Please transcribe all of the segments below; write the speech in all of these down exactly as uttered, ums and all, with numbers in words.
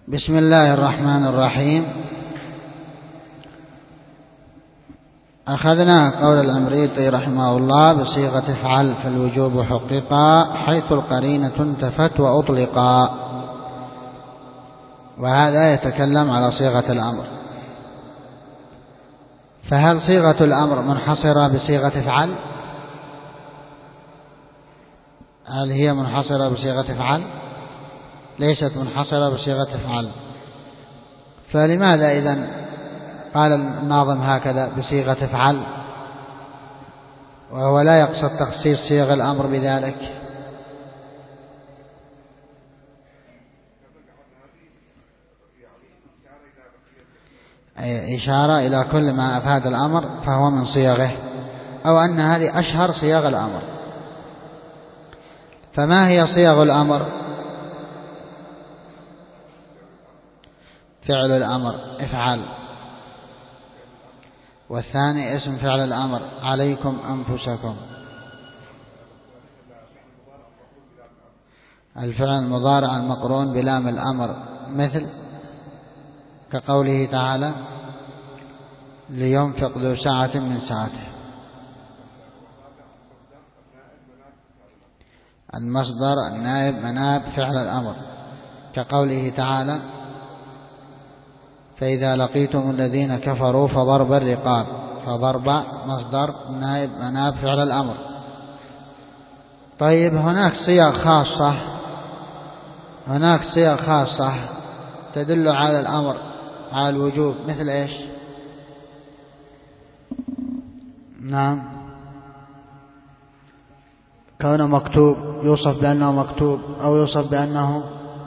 بسم الله الرحمن الرحيم. أخذنا قول الأمريطي رحمه الله بصيغة افعل فالوجوب حققا حيث القرينة انتفت وأطلقا، وهذا يتكلم على صيغة الأمر. فهل صيغة الأمر منحصرة بصيغة افعل؟ هل هي منحصرة بصيغة افعل؟ ليست منحصرة بصيغة افعل. فلماذا إذن قال الناظم هكذا بصيغة افعل وهو لا يقصد تخصيص صيغ الأمر بذلك؟ أي إشارة إلى كل ما أفاد الأمر فهو من صيغه، أو أن هذه أشهر صيغ الأمر. فما هي صيغ الأمر؟ فعل الأمر افعل، والثاني اسم فعل الأمر عليكم أنفسكم. الفعل المضارع المقرون بلام الأمر مثل كقوله تعالى لينفق ذو سعة من سعته. المصدر النائب مناب فعل الأمر كقوله تعالى فإذا لقيتم الذين كفروا فضرب الرقاب. فضرب مصدر نائب مناب فعل الأمر. طيب هناك صيغ خاصة هناك صيغ خاصة تدل على الأمر على الوجوب، مثل إيش؟ نعم، كونه مكتوب يوصف بأنه مكتوب، أو يوصف بأنه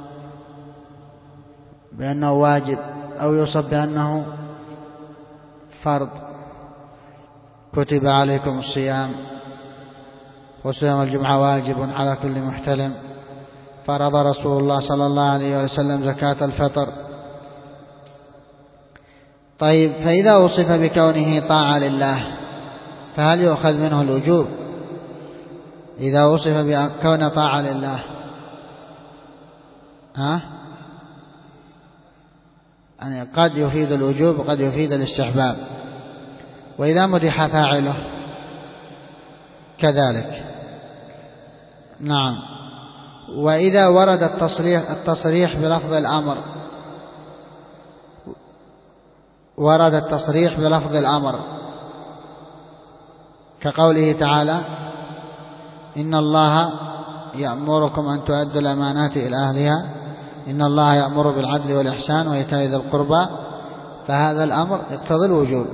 بأنه واجب، أو يوصف بأنه فرض. كتب عليكم الصيام وصيام الجمعة واجب على كل محتلم. فرض رسول الله صلى الله عليه وسلم زكاة الفطر. طيب فإذا وصف بكونه طاعة لله فهل يؤخذ منه الوجوب؟ إذا وصف بكونه طاعة لله ها يعني قد يفيد الوجوب وقد يفيد الاستحباب. وإذا مدح فاعله كذلك. نعم. وإذا ورد التصريح, التصريح بلفظ الأمر ورد التصريح بلفظ الأمر كقوله تعالى إن الله يأمركم أن تؤدوا الأمانات إلى أهلها إن الله يأمر بالعدل والإحسان وإيتاء ذي القربى. فهذا الأمر يقتضي الوجوب،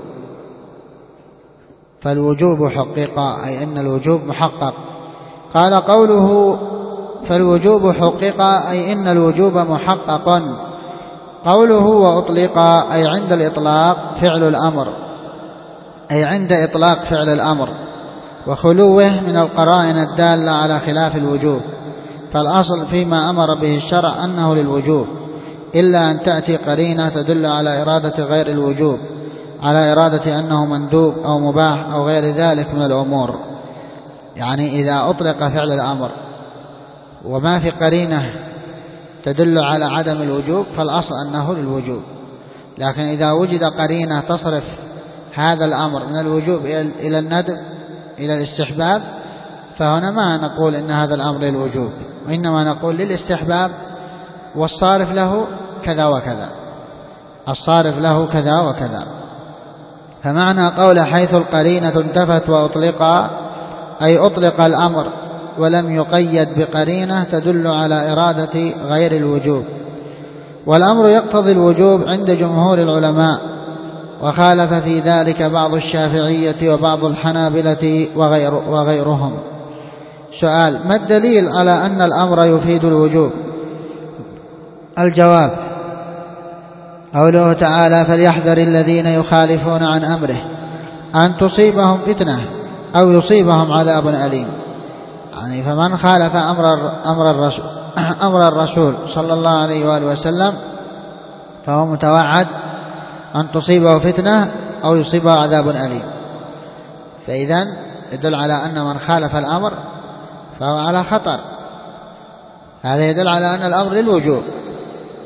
فالوجوب حقق أي أن الوجوب محقق. قال قوله فالوجوب حقق أي إن الوجوب محقق. قوله وأطلق أي عند الإطلاق فعل الأمر أي عند إطلاق فعل الأمر وخلوه من القرائن الدالة على خلاف الوجوب. فالأصل فيما أمر به الشرع أنه للوجوب، إلا أن تأتي قرينة تدل على إرادة غير الوجوب، على إرادة أنه مندوب أو مباح أو غير ذلك من الأمور. يعني إذا أطلق فعل الأمر وما في قرينة تدل على عدم الوجوب فالأصل أنه للوجوب. لكن إذا وجد قرينة تصرف هذا الأمر من الوجوب إلى الندب إلى الاستحباب فهنا ما نقول إن هذا الأمر للوجوب، وإنما نقول للاستحباب، والصارف له كذا وكذا الصارف له كذا وكذا. فمعنى قول حيث القرينة انتفت وأطلق أي أطلق الأمر ولم يقيد بقرينة تدل على إرادة غير الوجوب. والأمر يقتضي الوجوب عند جمهور العلماء، وخالف في ذلك بعض الشافعية وبعض الحنابلة وغير وغيرهم. سؤال: ما الدليل على أن الأمر يفيد الوجوب؟ الجواب: قوله تعالى فليحذر الذين يخالفون عن أمره أن تصيبهم فتنة أو يصيبهم عذاب أليم. يعني فمن خالف أمر أمر الرسول أمر الرسول صلى الله عليه وآله وسلم فهو متوعد أن تصيبه فتنة أو يصيبه عذاب أليم. فإذن يدل على أن من خالف الأمر فهو على خطر. هذا يدل على أن الأمر للوجوب.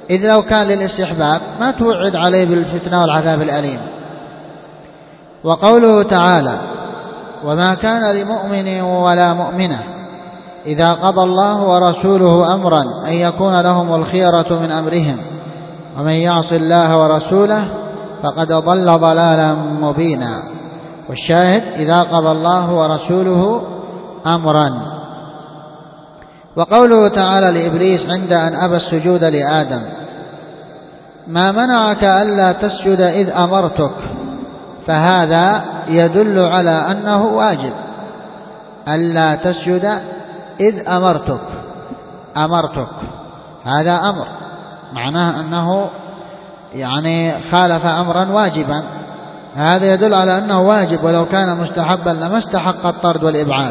إذ لو كان للاستحباب ما توعد عليه بالفتنة والعذاب الأليم. وقوله تعالى: وما كان لمؤمن ولا مؤمنة إذا قضى الله ورسوله أمرا أن يكون لهم الخيرة من أمرهم ومن يعص الله ورسوله فقد ضل ضلالا مبينا. والشاهد: إذا قضى الله ورسوله أمرا. وقوله تعالى لإبليس عند أن أبى السجود لآدم: ما منعك ألا تسجد إذ أمرتك، فهذا يدل على أنه واجب ألا تسجد إذ أمرتك. أمرتك هذا أمر، معناه أنه يعني خالف أمرا واجبا، هذا يدل على أنه واجب، ولو كان مستحبا لما استحق الطرد والإبعاد.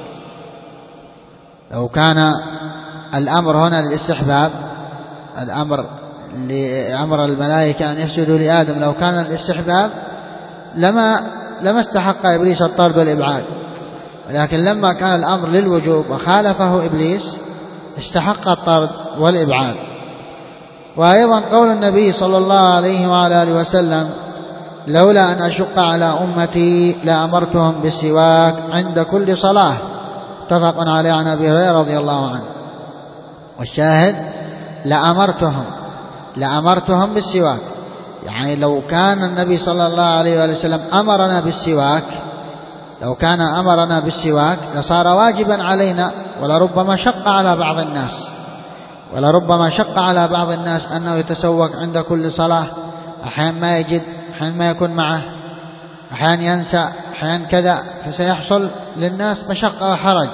لو كان الأمر هنا للاستحباب، الأمر لأمر الملائكة أن يسجدوا لآدم، لو كان الاستحباب لما لما استحق إبليس الطرد والإبعاد، ولكن لما كان الأمر للوجوب وخالفه إبليس استحق الطرد والإبعاد. وأيضا قول النبي صلى الله عليه وعلى آله وسلم: لولا أن أشق على أمتي لأمرتهم بالسواك عند كل صلاة، متفق عليه عن أبي هريرة رضي الله عنه. والشاهد: لأمرتهم لأمرتهم بالسواك، يعني لو كان النبي صلى الله عليه وآله وسلم أمرنا بالسواك لو كان أمرنا بالسواك لصار واجبا علينا، ولربما شق على بعض الناس ولربما شق على بعض الناس أنه يتسوق عند كل صلاة، أحيانا ما يجد، أحيانا ما يكون معه، أحيانا ينسى، أحيانا كذا، فسيحصل للناس مشقة وحرج.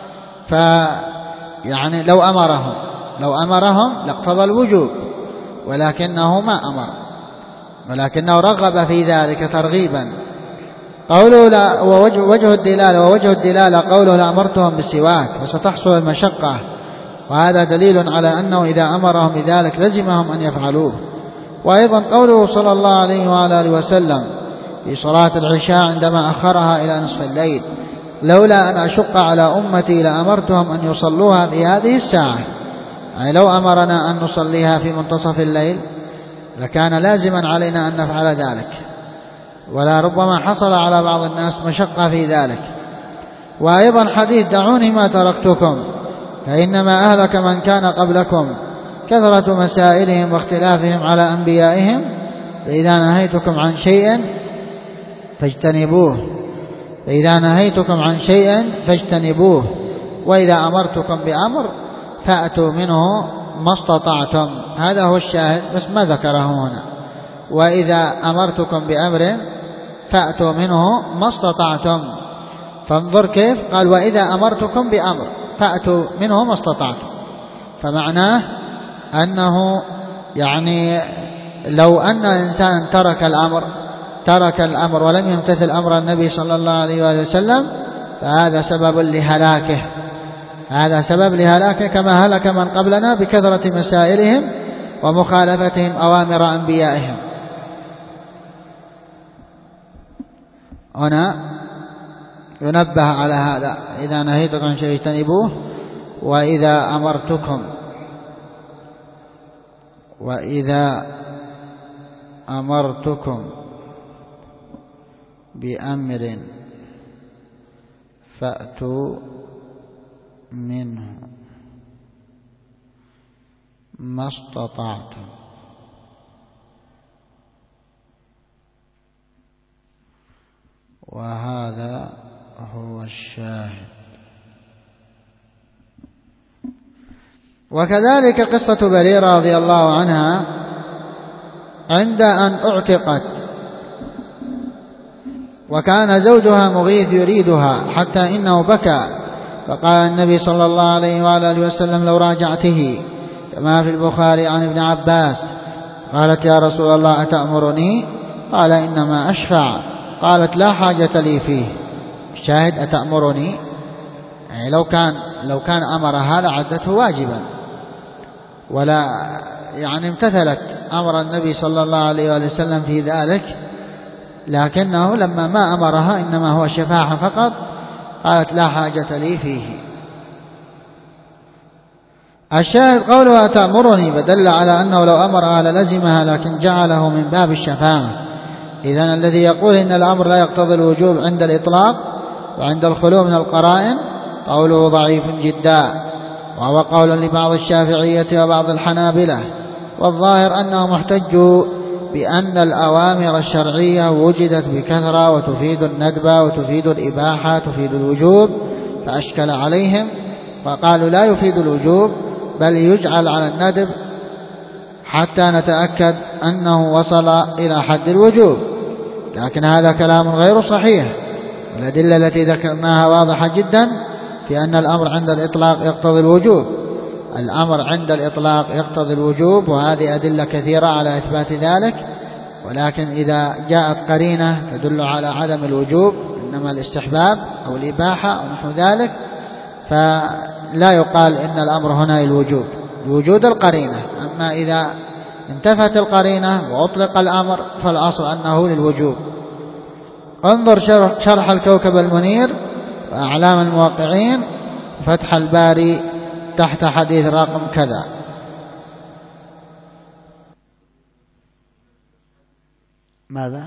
فيعني لو أمرهم لو أمرهم لاقتضى الوجوب، ولكنه ما أمر، ولكنه رغب في ذلك ترغيبا. قوله لا ووجه وجه الدلالة ووجه الدلالة قوله لأمرتهم بالسواك فستحصل المشقة، وهذا دليل على أنه إذا أمرهم بذلك لزمهم أن يفعلوه. وأيضا قوله صلى الله عليه وعلى آله وسلم في صلاة العشاء عندما أخرها إلى نصف الليل: لولا أن أشق على أمتي لأمرتهم أن يصلوها في هذه الساعة، يعني لو أمرنا أن نصليها في منتصف الليل لكان لازما علينا أن نفعل ذلك، ولا ربما حصل على بعض الناس مشقة في ذلك. وأيضا حديث: دعوني ما تركتكم فإنما أهلك من كان قبلكم كثرة مسائلهم واختلافهم على أنبيائهم، فإذا نهيتكم عن شيء فاجتنبوه فإذا نهيتكم عن شيء فاجتنبوه وإذا أمرتكم بأمر فأتوا منه ما استطعتم. هذا هو الشاهد، بس ما ذكره هنا. وإذا أمرتكم بأمر فأتوا منه ما استطعتم، فانظر كيف قال: وإذا أمرتكم بأمر فأتوا منه ما استطعتم، فمعناه أنه يعني لو أن إنسان ترك الأمر ترك الأمر ولم يمتثل أمر النبي صلى الله عليه وآله وسلم فهذا سبب لهلاكه هذا سبب لهلاكه كما هلك من قبلنا بكثرة مسائلهم ومخالفتهم أوامر أنبيائهم. هنا ينبه على هذا: إذا نهيتكم عن شيء اجتنبوه، وإذا أمرتكم وإذا أمرتكم بأمر فأتوا منه ما استطعتم. وهذا هو الشاهد. وكذلك قصة بريرة رضي الله عنها عند أن أعتقت وكان زوجها مغيث يريدها حتى إنه بكى، فقال النبي صلى الله عليه وعلى آله وسلم: لو راجعته، كما في البخاري عن ابن عباس. قالت: يا رسول الله أتأمرني؟ قال: إنما أشفع. قالت: لا حاجة لي فيه. الشاهد: أتأمرني، يعني لو كان لو كان أمرها لعدته واجبا، ولا يعني امتثلت أمر النبي صلى الله عليه وآله وسلم في ذلك، لكنه لما ما أمرها إنما هو شفاعة فقط، قالت: لا حاجة لي فيه. الشاهد قولها تأمرني فدل على أنه لو أمرها للزمها، لكن جعله من باب الشفاعة. إذن الذي يقول إن الأمر لا يقتضي الوجوب عند الإطلاق وعند الخلو من القرائن قوله ضعيف جدا، وهو قول لبعض الشافعية وبعض الحنابلة، والظاهر أنه محتج بأن الأوامر الشرعية وجدت بكثرة وتفيد الندب وتفيد الإباحة تفيد الوجوب، فأشكل عليهم فقالوا لا يفيد الوجوب بل يجعل على الندب حتى نتأكد أنه وصل إلى حد الوجوب. لكن هذا كلام غير صحيح، والأدلة التي ذكرناها واضحة جدا في أن الأمر عند الإطلاق يقتضي الوجوب. الأمر عند الإطلاق يقتضي الوجوب، وهذه أدلة كثيرة على إثبات ذلك. ولكن إذا جاءت قرينة تدل على عدم الوجوب إنما الاستحباب أو الإباحة أو نحو ذلك، فلا يقال إن الأمر هنا الوجوب لوجود القرينة. أما إذا انتفت القرينة وأطلق الأمر فالأصل أنه للوجوب. انظر شرح الكوكب المنير وأعلام الموقعين فتح الباري تحت حديث رقم كذا. ماذا؟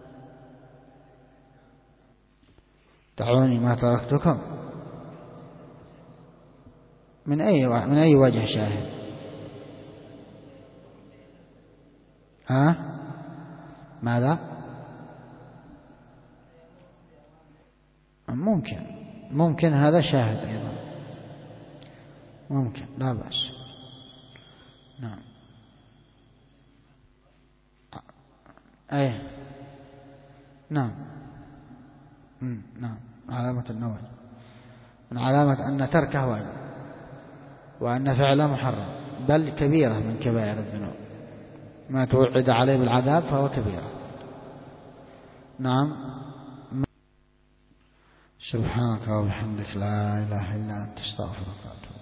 دعوني ما تركتكم. من أي من أي وجه شاهد؟ ها؟ ماذا؟ ممكن ممكن هذا شاهد أيضا، ممكن لا بأس. نعم. أي نعم. نعم علامة النواجذ من علامة أن تركه واجب وأن فعله محرم، بل كبيرة من كبائر الذنوب، ما توعد عليه بالعذاب فهو كبيرة. نعم. سبحانك وبحمدك لا إله إلا أنت استغفرك وأتوب